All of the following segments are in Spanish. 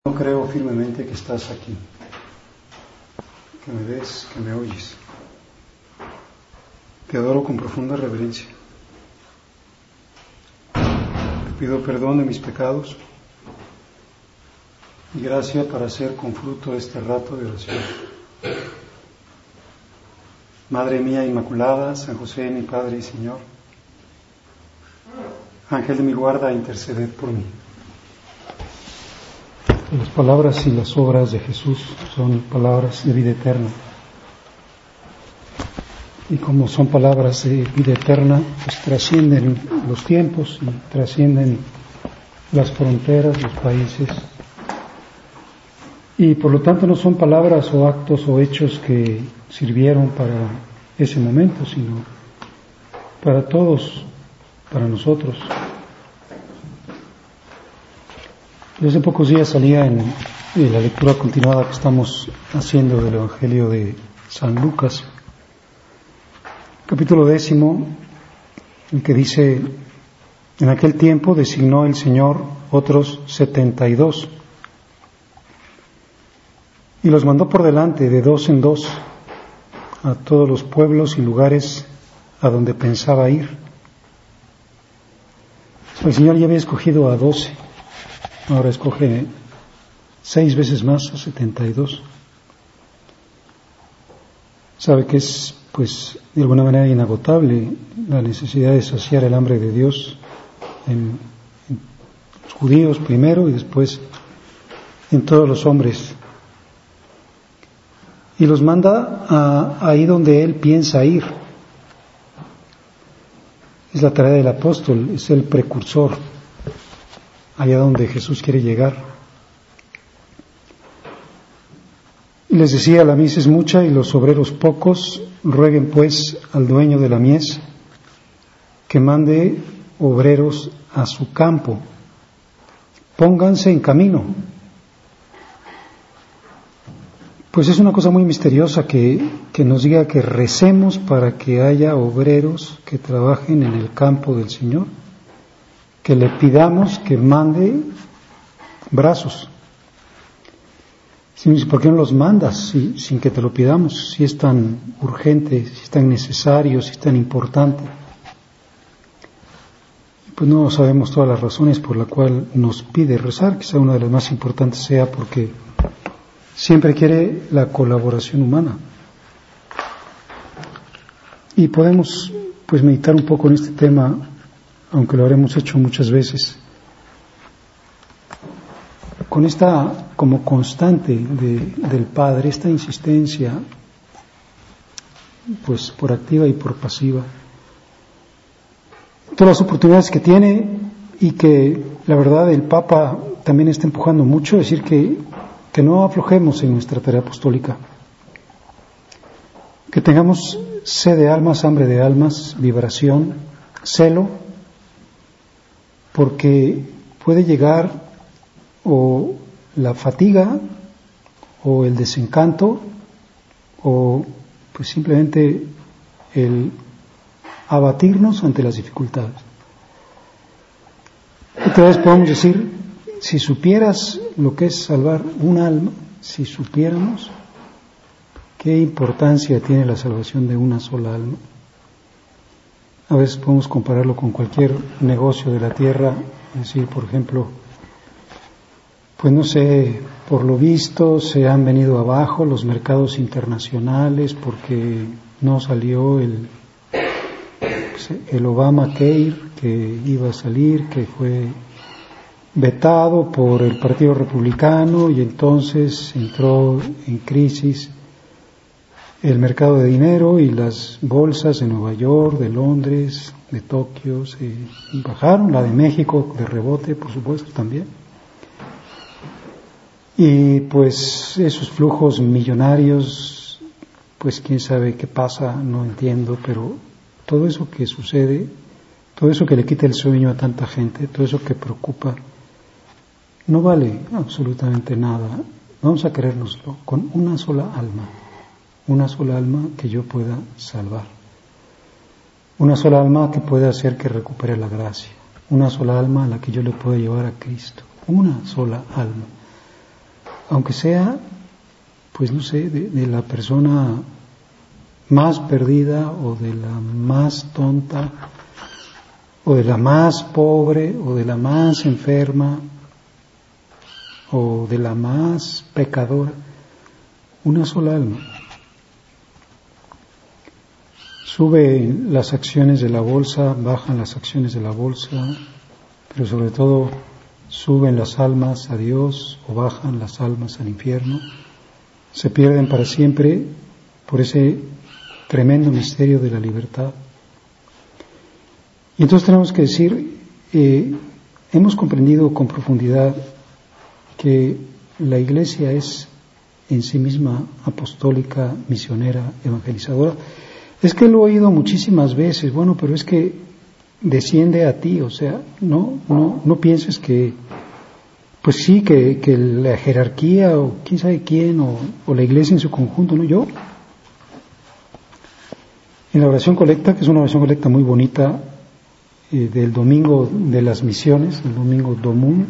Yo creo firmemente que estás aquí, que me ves, que me oyes. Te adoro con profunda reverencia. Te pido perdón de mis pecados y gracia para hacer con fruto este rato de oración. Madre mía Inmaculada, San José, mi Padre y Señor, Ángel de mi guarda, interceded por mí. Las palabras y las obras de Jesús son palabras de vida eterna. Y como son palabras de vida eterna, pues trascienden los tiempos y trascienden las fronteras, los países. Y por lo tanto no son palabras o actos o hechos que sirvieron para ese momento, sino para todos, para nosotros. Hace pocos días salía en la lectura continuada que estamos haciendo del Evangelio de San Lucas, capítulo 10, el que dice: en aquel tiempo designó el Señor otros 72 y los mandó por delante de dos en dos a todos los pueblos y lugares a donde pensaba ir. El Señor ya había escogido a 12. Ahora escoge 6 veces más a 72. Sabe que es, pues, de alguna manera inagotable la necesidad de saciar el hambre de Dios en los judíos primero y después en todos los hombres. Y los manda ahí donde Él piensa ir. Es la tarea del apóstol, es el precursor, allá donde Jesús quiere llegar. Y les decía: la mies es mucha y los obreros pocos, rueguen pues al dueño de la mies que mande obreros a su campo. Pónganse en camino. Pues es una cosa muy misteriosa que nos diga que recemos para que haya obreros que trabajen en el campo del Señor, que le pidamos que mande brazos. ¿Por qué no los mandas sin que te lo pidamos? Si es tan urgente, si es tan necesario, si es tan importante. Pues no sabemos todas las razones por las cuales nos pide rezar. Quizá una de las más importantes sea porque siempre quiere la colaboración humana. Y podemos pues meditar un poco en este tema, aunque lo habremos hecho muchas veces, con esta como constante del Padre, esta insistencia, pues por activa y por pasiva, todas las oportunidades que tiene, y que la verdad el Papa también está empujando mucho, es decir, que no aflojemos en nuestra tarea apostólica, que tengamos sed de almas, hambre de almas, vibración, celo, porque puede llegar o la fatiga o el desencanto o pues simplemente el abatirnos ante las dificultades. Otra vez podemos decir: si supieras lo que es salvar un alma, si supiéramos qué importancia tiene la salvación de una sola alma. A veces podemos compararlo con cualquier negocio de la tierra, es decir, por ejemplo, pues no sé, por lo visto se han venido abajo los mercados internacionales porque no salió el Obamacare que iba a salir, que fue vetado por el Partido Republicano, y entonces entró en crisis el mercado de dinero y las bolsas de Nueva York, de Londres, de Tokio se bajaron, la de México de rebote, por supuesto, también. Y pues esos flujos millonarios, pues quién sabe qué pasa, no entiendo, pero todo eso que sucede, todo eso que le quita el sueño a tanta gente, todo eso que preocupa, no vale absolutamente nada. Vamos a creérnoslo con una sola alma que yo pueda salvar, una sola alma que pueda hacer que recupere la gracia, una sola alma a la que yo le pueda llevar a Cristo, una sola alma. aunque sea, pues no sé, de la persona más perdida o de la más tonta o de la más pobre o de la más enferma o de la más pecadora, una sola alma. Suben las acciones de la bolsa, bajan las acciones de la bolsa, pero sobre todo suben las almas a Dios o bajan las almas al infierno, se pierden para siempre por ese tremendo misterio de la libertad. Y entonces tenemos que decir, hemos comprendido con profundidad que la Iglesia es en sí misma apostólica, misionera, evangelizadora. Es que lo he oído muchísimas veces, bueno, pero es que desciende a ti, o sea, no pienses que, pues sí, que la jerarquía o quién sabe quién o la Iglesia en su conjunto, no, yo. En la oración colecta, que es una oración colecta muy bonita, del domingo de las misiones, el domingo Domum,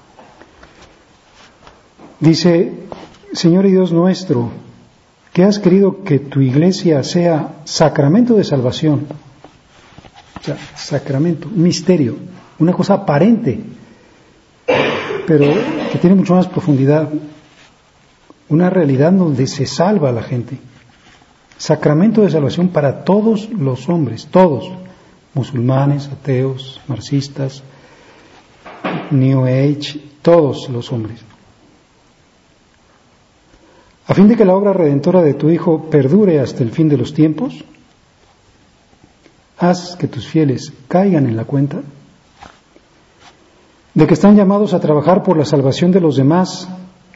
dice: Señor y Dios nuestro, que has querido que tu Iglesia sea sacramento de salvación, o sea, sacramento, un misterio, una cosa aparente, pero que tiene mucho más profundidad, una realidad donde se salva a la gente. Sacramento de salvación para todos los hombres, todos, musulmanes, ateos, marxistas, New Age, todos los hombres. A fin de que la obra redentora de tu Hijo perdure hasta el fin de los tiempos, haz que tus fieles caigan en la cuenta de que están llamados a trabajar por la salvación de los demás,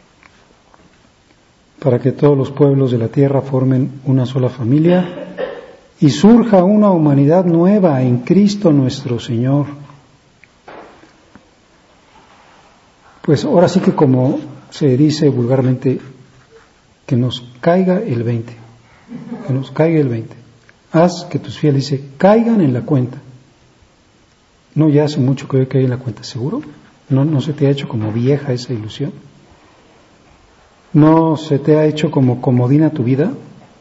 para que todos los pueblos de la tierra formen una sola familia y surja una humanidad nueva en Cristo nuestro Señor. Pues ahora sí que, como se dice vulgarmente, que nos caiga el 20, que nos caiga el 20. Haz que tus fieles, dice, caigan en la cuenta. No, ya hace mucho que yo caí en la cuenta, ¿seguro? ¿No se te ha hecho como vieja esa ilusión? ¿No se te ha hecho como comodina tu vida?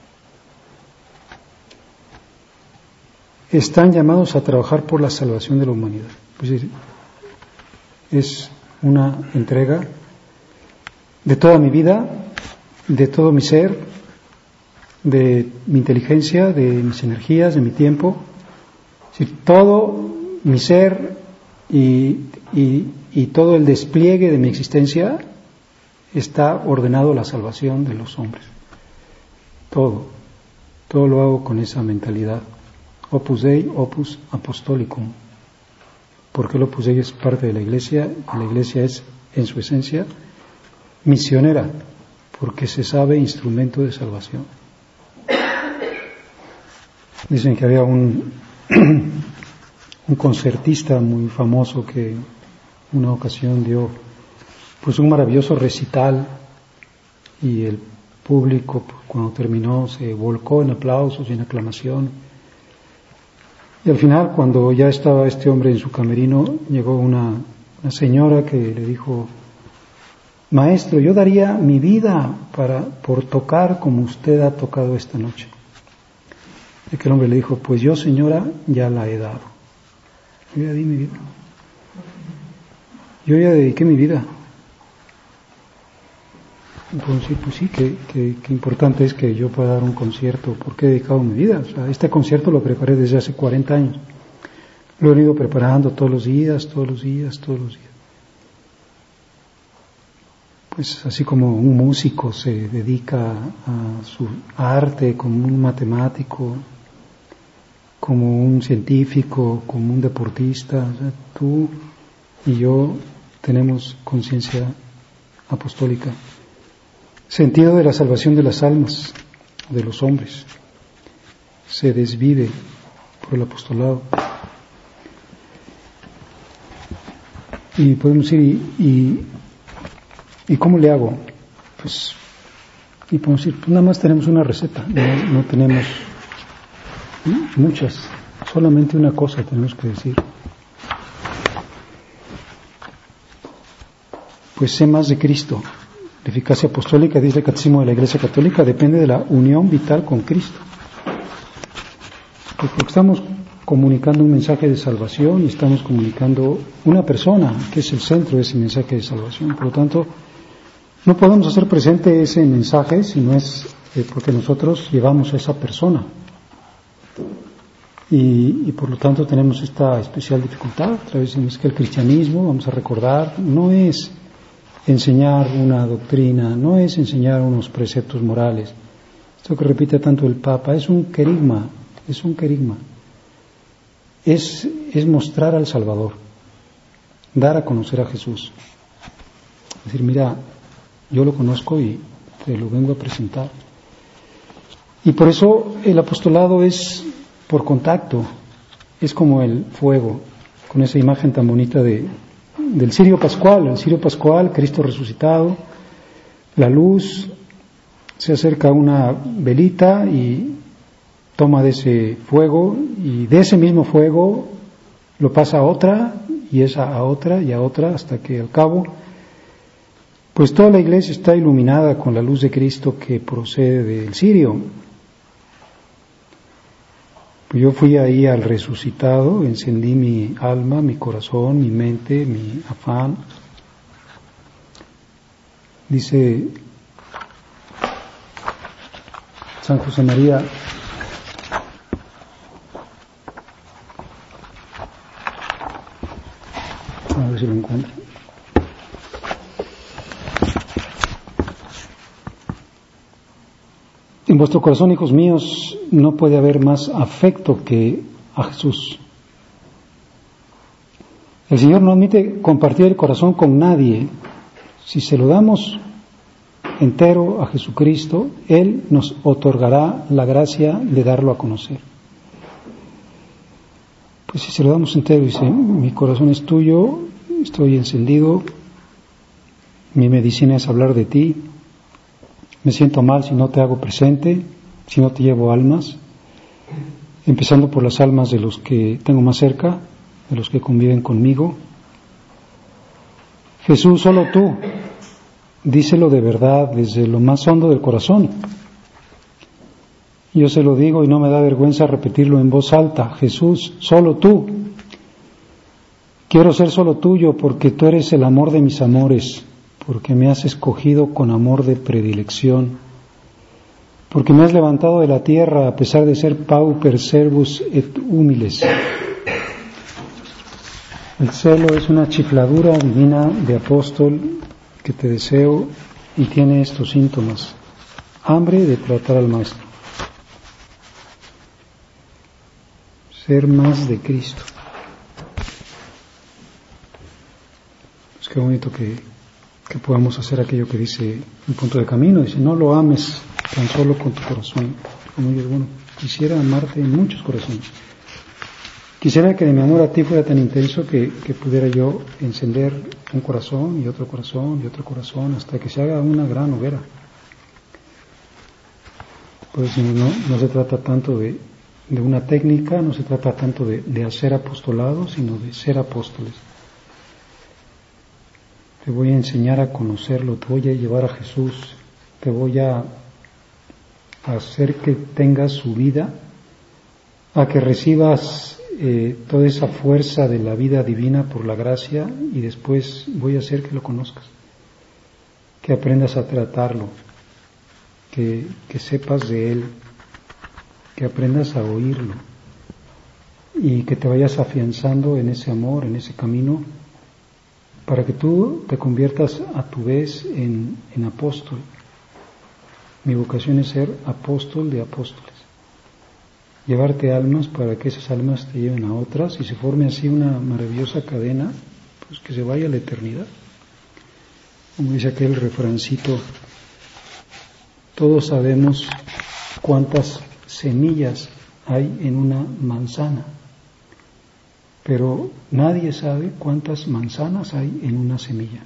Están llamados a trabajar por la salvación de la humanidad. Pues es una entrega de toda mi vida, de todo mi ser, de mi inteligencia, de mis energías, de mi tiempo. Es decir, todo mi ser y todo el despliegue de mi existencia está ordenado a la salvación de los hombres. Todo lo hago con esa mentalidad. Opus Dei, opus apostolicum. Porque el Opus Dei es parte de la Iglesia, y la Iglesia es, en su esencia, misionera, porque se sabe instrumento de salvación. Dicen que había un concertista muy famoso que una ocasión dio pues un maravilloso recital y el público, cuando terminó, se volcó en aplausos y en aclamación. Y al final, cuando ya estaba este hombre en su camerino, llegó una señora que le dijo: Maestro, yo daría mi vida por tocar como usted ha tocado esta noche. Y aquel hombre le dijo: pues yo, señora, ya la he dado. Yo ya di mi vida. Yo ya dediqué mi vida. Entonces, pues sí, qué importante es que yo pueda dar un concierto, porque he dedicado mi vida. O sea, este concierto lo preparé desde hace 40 años. Lo he ido preparando todos los días. Pues así como un músico se dedica a su arte, como un matemático, como un científico, como un deportista, o sea, tú y yo tenemos conciencia apostólica. Sentido de la salvación de las almas, de los hombres, se desvive por el apostolado. Y podemos decir, ¿y cómo le hago? Pues, y podemos decir, pues nada más tenemos una receta, no tenemos muchas, solamente una cosa tenemos que decir. Pues sé más de Cristo, La eficacia apostólica, dice el Catecismo de la Iglesia Católica, depende de la unión vital con Cristo. Porque estamos comunicando un mensaje de salvación y estamos comunicando una persona que es el centro de ese mensaje de salvación. Por lo tanto, no podemos hacer presente ese mensaje si no es porque nosotros llevamos a esa persona. Y por lo tanto tenemos esta especial dificultad. Otra vez es que el cristianismo, vamos a recordar, no es enseñar una doctrina, no es enseñar unos preceptos morales. Esto que repite tanto el Papa, es un querigma, es un querigma. Es mostrar al Salvador, dar a conocer a Jesús. Es decir, mira, yo lo conozco y te lo vengo a presentar. Y por eso el apostolado es por contacto, es como el fuego, con esa imagen tan bonita del cirio pascual. El cirio pascual, Cristo resucitado, la luz, se acerca a una velita y toma de ese fuego, y de ese mismo fuego lo pasa a otra, y esa a otra, y a otra, hasta que al cabo, pues toda la iglesia está iluminada con la luz de Cristo que procede del cirio. Pues yo fui ahí al resucitado, encendí mi alma, mi corazón, mi mente, mi afán. Dice San José María, a ver si lo encuentro. En vuestro corazón, hijos míos, no puede haber más afecto que a Jesús. El Señor no admite compartir el corazón con nadie. Si se lo damos entero a Jesucristo, Él nos otorgará la gracia de darlo a conocer. Pues si se lo damos entero, dice, mi corazón es tuyo, estoy encendido, mi medicina es hablar de ti, me siento mal si no te hago presente, si no te llevo almas, empezando por las almas de los que tengo más cerca, de los que conviven conmigo. Jesús, solo tú, díselo de verdad desde lo más hondo del corazón. Yo se lo digo y no me da vergüenza repetirlo en voz alta. Jesús, solo tú. Quiero ser solo tuyo porque tú eres el amor de mis amores, porque me has escogido con amor de predilección, porque me has levantado de la tierra a pesar de ser pauper servus et humiles. El celo es una chifladura divina de apóstol que te deseo y tiene estos síntomas: hambre de tratar al Maestro, ser más de Cristo. Pues qué bonito que podamos hacer aquello que dice un punto de camino. Dice, no lo ames tan solo con tu corazón. Como dices, bueno, quisiera amarte en muchos corazones. Quisiera que mi amor a ti fuera tan intenso que pudiera yo encender un corazón y otro corazón y otro corazón hasta que se haga una gran hoguera. Pues no se trata tanto de una técnica, no se trata tanto de hacer apostolado, sino de ser apóstoles. Te voy a enseñar a conocerlo, te voy a llevar a Jesús, te voy a hacer que tengas su vida, a que recibas toda esa fuerza de la vida divina por la gracia, y después voy a hacer que lo conozcas, que aprendas a tratarlo, que sepas de Él, que aprendas a oírlo y que te vayas afianzando en ese amor, en ese camino, para que tú te conviertas a tu vez en apóstol. Mi vocación es ser apóstol de apóstoles, llevarte almas para que esas almas te lleven a otras y se forme así una maravillosa cadena, pues que se vaya a la eternidad. Como dice aquel refrancito, todos sabemos cuántas semillas hay en una manzana, pero nadie sabe cuántas manzanas hay en una semilla.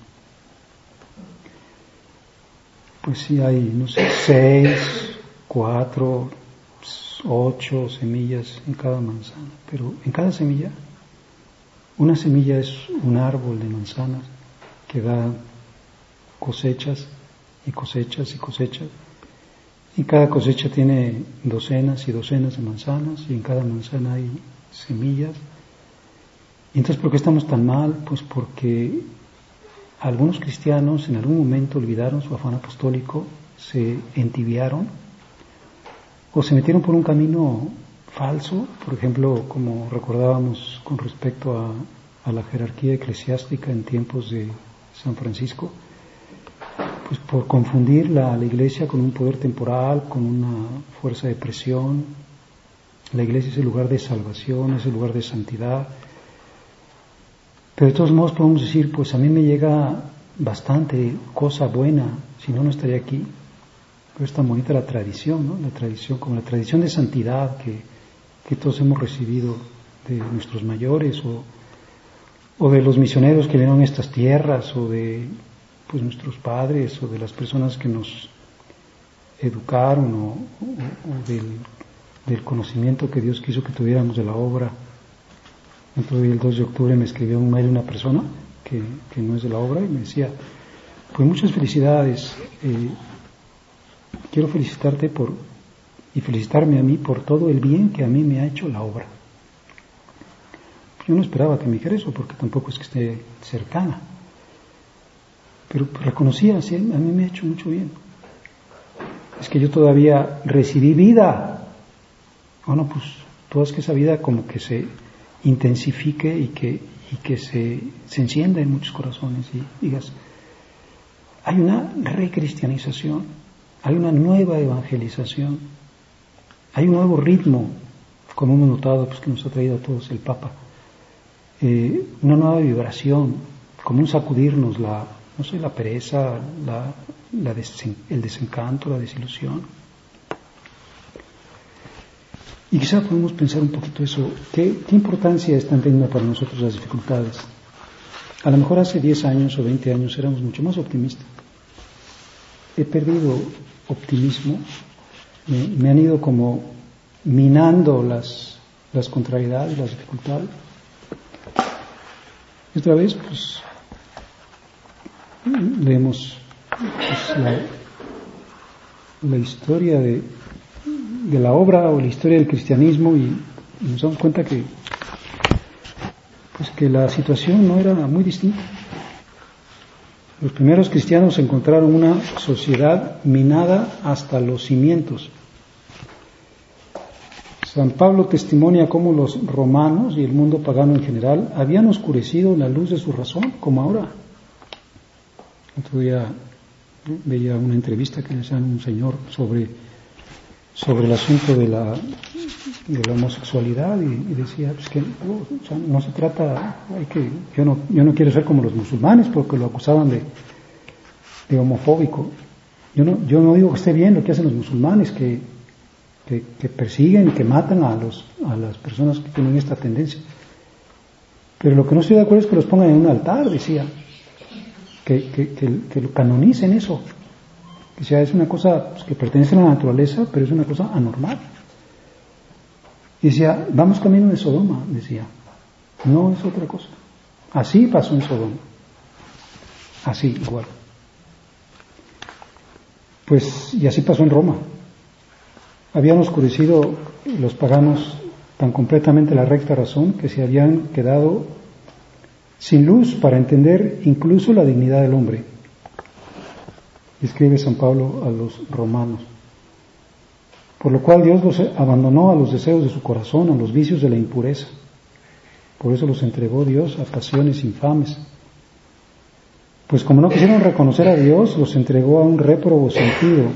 Pues sí hay, 6, 4, 8 semillas en cada manzana, pero en cada semilla, una semilla es un árbol de manzanas que da cosechas y cosechas y cosechas. Y cada cosecha tiene docenas y docenas de manzanas, y en cada manzana hay semillas. Y entonces, ¿por qué estamos tan mal? Pues porque algunos cristianos en algún momento olvidaron su afán apostólico, se entibiaron o se metieron por un camino falso, por ejemplo, como recordábamos con respecto a la jerarquía eclesiástica en tiempos de San Francisco, pues por confundir la iglesia con un poder temporal, con una fuerza de presión. La iglesia es el lugar de salvación, es el lugar de santidad. Pero de todos modos podemos decir, pues a mí me llega bastante cosa buena, si no, no estaría aquí. Pero es tan bonita la tradición, ¿no? La tradición, como la tradición de santidad que todos hemos recibido de nuestros mayores o de los misioneros que vinieron a estas tierras, o de pues nuestros padres, o de las personas que nos educaron, o del conocimiento que Dios quiso que tuviéramos de la obra. Entonces el 2 de octubre me escribió un mail una persona que no es de la obra y me decía, pues muchas felicidades, quiero felicitarte y felicitarme a mí por todo el bien que a mí me ha hecho la obra. Yo no esperaba que me dijera eso, porque tampoco es que esté cercana, pero reconocía, sí, a mí me ha hecho mucho bien. Es que yo todavía recibí vida. Bueno, pues toda es que esa vida como que se intensifique y que se encienda en muchos corazones y digas, hay una recristianización, hay una nueva evangelización, hay un nuevo ritmo, como hemos notado, pues que nos ha traído a todos el Papa, una nueva vibración, como un sacudirnos la pereza, el desencanto, la desilusión. Y quizá podemos pensar un poquito eso, ¿qué importancia están teniendo para nosotros las dificultades? A lo mejor hace 10 años o 20 años éramos mucho más optimistas. He perdido optimismo, me han ido como minando las contrariedades, las dificultades. Y otra vez, pues, leemos pues, la historia de la obra o la historia del cristianismo y nos damos cuenta que la situación no era muy distinta. Los primeros cristianos encontraron una sociedad minada hasta los cimientos. San Pablo testimonia cómo los romanos y el mundo pagano en general habían oscurecido la luz de su razón, como ahora. Otro día veía una entrevista que le hacían a un señor sobre el asunto de la homosexualad y decía pues que o sea, no se trata, yo no quiero ser como los musulmanes porque lo acusaban de homofóbico. Yo no digo que esté bien lo que hacen los musulmanes, que persiguen y que matan a las personas que tienen esta tendencia. Pero lo que no estoy de acuerdo es que los pongan en un altar, decía, que lo canonicen eso. O sea, es una cosa pues, que pertenece a la naturaleza, pero es una cosa anormal. Y decía, vamos camino de Sodoma, decía. No es otra cosa. Así pasó en Sodoma. Así, igual. Pues, y así pasó en Roma. Habían oscurecido los paganos tan completamente la recta razón que se habían quedado sin luz para entender incluso la dignidad del hombre. Escribe San Pablo a los romanos. Por lo cual Dios los abandonó a los deseos de su corazón, a los vicios de la impureza. Por eso los entregó Dios a pasiones infames. Pues como no quisieron reconocer a Dios, los entregó a un réprobo sentido.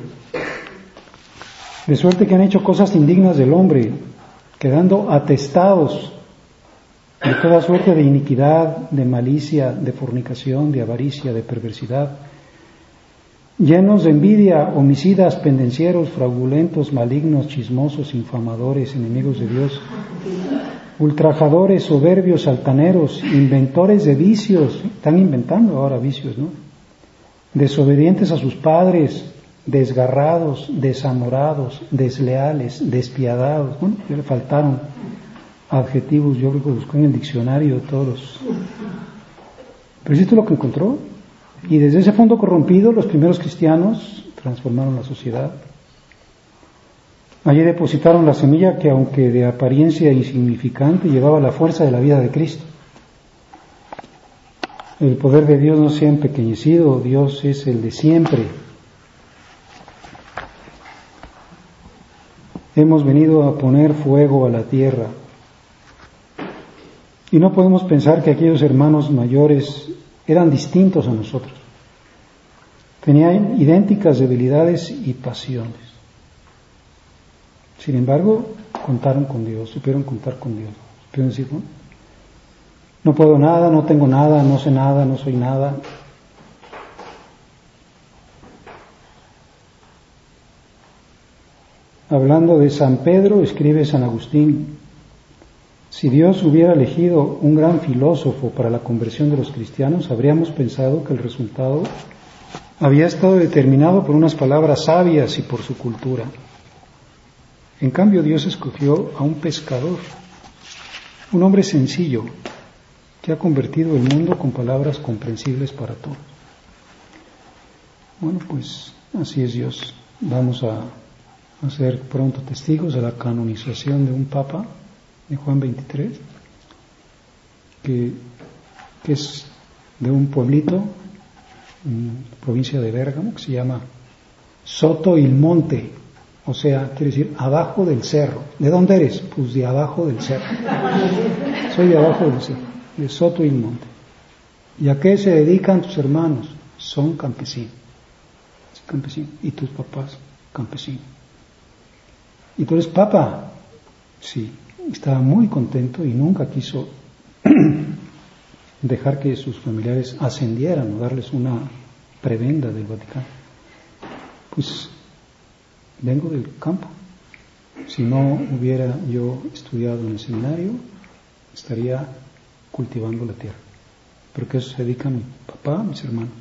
De suerte que han hecho cosas indignas del hombre, quedando atestados de toda suerte de iniquidad, de malicia, de fornicación, de avaricia, de perversidad, llenos de envidia, homicidas, pendencieros, fraudulentos, malignos, chismosos, infamadores, enemigos de Dios, ultrajadores, soberbios, altaneros, inventores de vicios, están inventando ahora vicios, ¿no? Desobedientes a sus padres, desgarrados, desamorados, desleales, despiadados. Bueno, ya le faltaron adjetivos, yo creo que buscó en el diccionario todos los... Pero ¿es esto lo que encontró? Y desde ese fondo corrompido, los primeros cristianos transformaron la sociedad. Allí depositaron la semilla que, aunque de apariencia insignificante, llevaba la fuerza de la vida de Cristo. El poder de Dios no se ha empequeñecido, Dios es el de siempre. Hemos venido a poner fuego a la tierra. Y no podemos pensar que aquellos hermanos mayores eran distintos a nosotros. Tenían idénticas debilidades y pasiones. Sin embargo, contaron con Dios, supieron contar con Dios. Supieron decir, no puedo nada, no tengo nada, no sé nada, no soy nada. Hablando de San Pedro, escribe San Agustín: si Dios hubiera elegido un gran filósofo para la conversión de los cristianos, habríamos pensado que el resultado había estado determinado por unas palabras sabias y por su cultura. En cambio, Dios escogió a un pescador, un hombre sencillo, que ha convertido el mundo con palabras comprensibles para todos. Bueno, pues así es Dios. Vamos a ser pronto testigos de la canonización de un papa, de Juan 23, que es de un pueblito, provincia de Bérgamo, que se llama Soto il Monte, o sea, quiere decir abajo del cerro. ¿De dónde eres? Pues de abajo del cerro. Soy de abajo del cerro, de Soto il Monte. ¿Y a qué se dedican tus hermanos? Son campesinos. Campesinos. ¿Y tus papás? Campesinos. ¿Y tú eres papa? Sí. Estaba muy contento y nunca quiso dejar que sus familiares ascendieran o darles una prebenda del Vaticano. Pues vengo del campo. Si no hubiera yo estudiado en el seminario, estaría cultivando la tierra. Pero que eso se dedica mi papá, mis hermanos.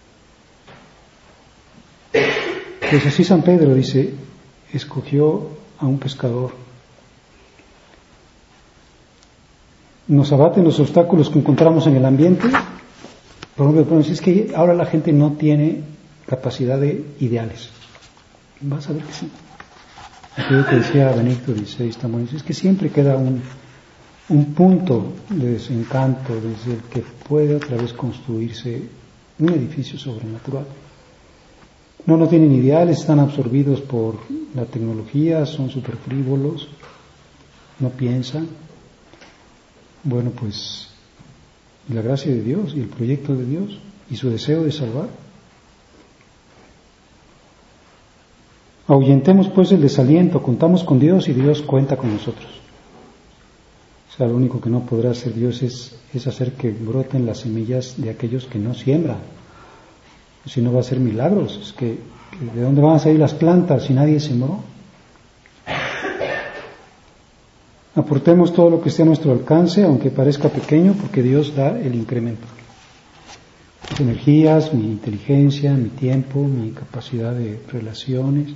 Pues así San Pedro dice, escogió a un pescador. Nos abaten los obstáculos que encontramos en el ambiente. Por ejemplo, es que ahora la gente no tiene capacidad de ideales. Vas a ver que sí. Aquello que decía Benedicto XVI, es que siempre queda un punto de desencanto desde el que puede otra vez construirse un edificio sobrenatural. No tienen ideales, están absorbidos por la tecnología, son súper frívolos, no piensan. Bueno, pues la gracia de Dios y el proyecto de Dios y su deseo de salvar. Ahuyentemos pues el desaliento, contamos con Dios y Dios cuenta con nosotros. O sea, lo único que no podrá hacer Dios es hacer que broten las semillas de aquellos que no siembran. Si no va a hacer milagros, es que ¿de dónde van a salir las plantas si nadie sembró? Aportemos todo lo que esté a nuestro alcance, aunque parezca pequeño, porque Dios da el incremento. Mis energías, mi inteligencia, mi tiempo, mi capacidad de relaciones,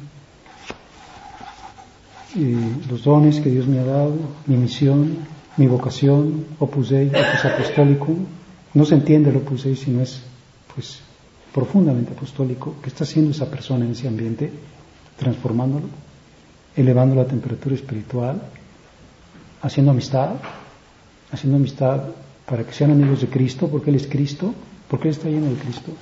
los dones que Dios me ha dado, mi misión, mi vocación, Opus Dei, Opus Apostolicum. No se entiende el Opus Dei si no es, pues, profundamente apostólico. ¿Qué está haciendo esa persona en ese ambiente? Transformándolo, elevando la temperatura espiritual, haciendo amistad para que sean amigos de Cristo, porque Él es Cristo, porque Él está lleno de Cristo.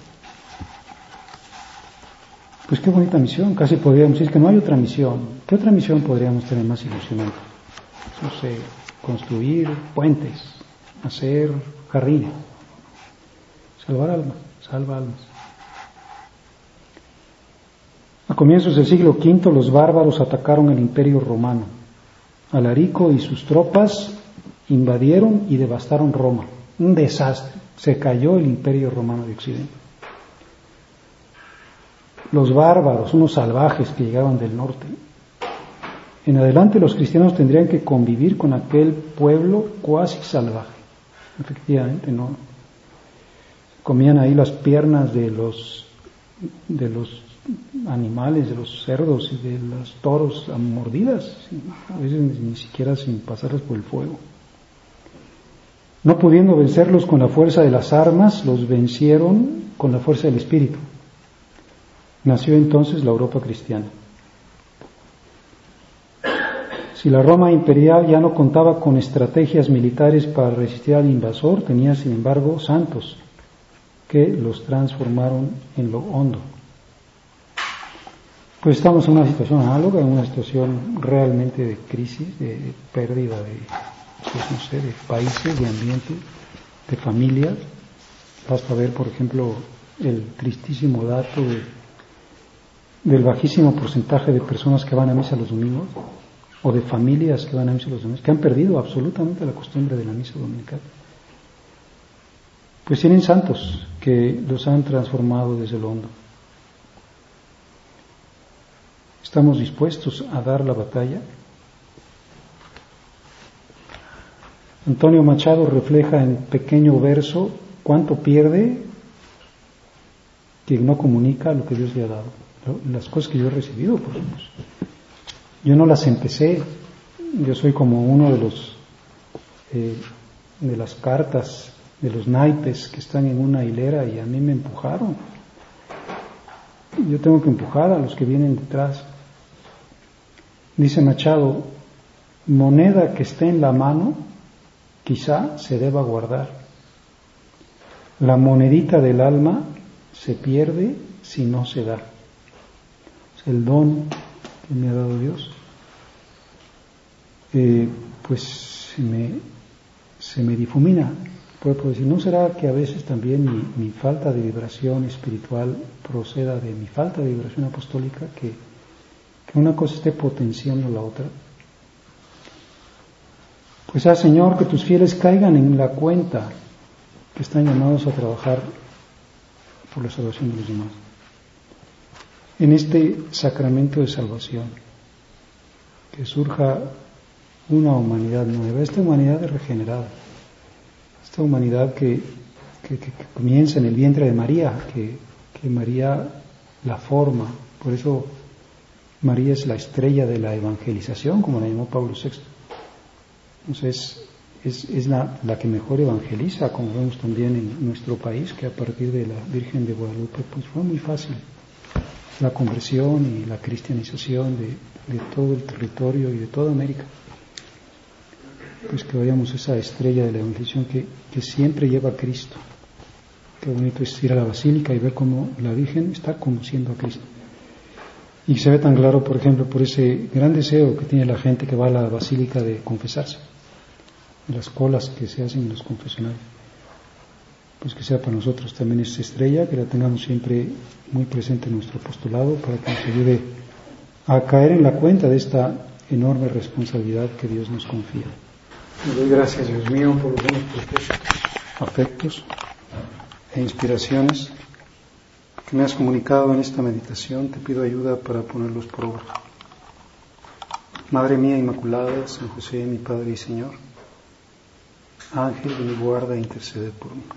Pues qué bonita misión. Casi podríamos decir que no hay otra misión. ¿Qué otra misión podríamos tener más ilusionante? No sé, construir puentes, hacer jardines, salvar almas, salva almas. A comienzos del siglo V, los bárbaros atacaron el Imperio Romano. Alarico y sus tropas invadieron y devastaron Roma. Un desastre. Se cayó el Imperio Romano de Occidente. Los bárbaros, unos salvajes que llegaban del norte. En adelante los cristianos tendrían que convivir con aquel pueblo cuasi salvaje. Efectivamente, no. Comían ahí las piernas de los animales, de los cerdos y de los toros a mordidas, a veces ni siquiera sin pasarles por el fuego. No pudiendo vencerlos con la fuerza de las armas, los vencieron con la fuerza del Espíritu. Nació entonces la Europa cristiana. Si la Roma imperial ya no contaba con estrategias militares para resistir al invasor, tenía sin embargo santos que los transformaron en lo hondo. Pues estamos en una situación análoga, en una situación realmente de crisis, de pérdida de países, de ambiente, de familias. Basta ver, por ejemplo, el tristísimo dato del bajísimo porcentaje de personas que van a misa los domingos, o de familias que van a misa los domingos, que han perdido absolutamente la costumbre de la misa dominical. Pues tienen santos que los han transformado desde lo hondo. ¿Estamos dispuestos a dar la batalla? Antonio Machado refleja en pequeño verso cuánto pierde quien no comunica lo que Dios le ha dado. Las cosas que yo he recibido, por supuesto. Yo no las empecé. Yo soy como uno de las cartas, de los naipes que están en una hilera y a mí me empujaron. Yo tengo que empujar a los que vienen detrás. Dice Machado, moneda que esté en la mano, quizá se deba guardar. La monedita del alma se pierde si no se da. Es el don que me ha dado Dios. Pues se me difumina. Puedo decir, ¿no será que a veces también mi falta de vibración espiritual proceda de mi falta de vibración apostólica, que una cosa esté potenciando la otra? Pues Señor, que tus fieles caigan en la cuenta que están llamados a trabajar por la salvación de los demás. En este sacramento de salvación, que surja una humanidad nueva, esta humanidad regenerada, esta humanidad que comienza en el vientre de María, que María la forma. Por eso María es la estrella de la evangelización, como la llamó Pablo VI. Entonces es la que mejor evangeliza, como vemos también en nuestro país, que a partir de la Virgen de Guadalupe pues fue muy fácil la conversión y la cristianización de todo el territorio y de toda América. Pues que vayamos esa estrella de la evangelización que siempre lleva a Cristo. Qué bonito es ir a la basílica y ver cómo la Virgen está conduciendo a Cristo. Y se ve tan claro, por ejemplo, por ese gran deseo que tiene la gente que va a la basílica de confesarse, de las colas que se hacen en los confesionales. Pues que sea para nosotros también esa estrella, que la tengamos siempre muy presente en nuestro apostolado, para que nos ayude a caer en la cuenta de esta enorme responsabilidad que Dios nos confía. Le doy gracias, Dios mío, por los buenos propósitos, afectos e inspiraciones que me has comunicado en esta meditación. Te pido ayuda para ponerlos por obra. Madre mía Inmaculada, San José, mi Padre y Señor, Ángel de mi guarda, intercede por mí.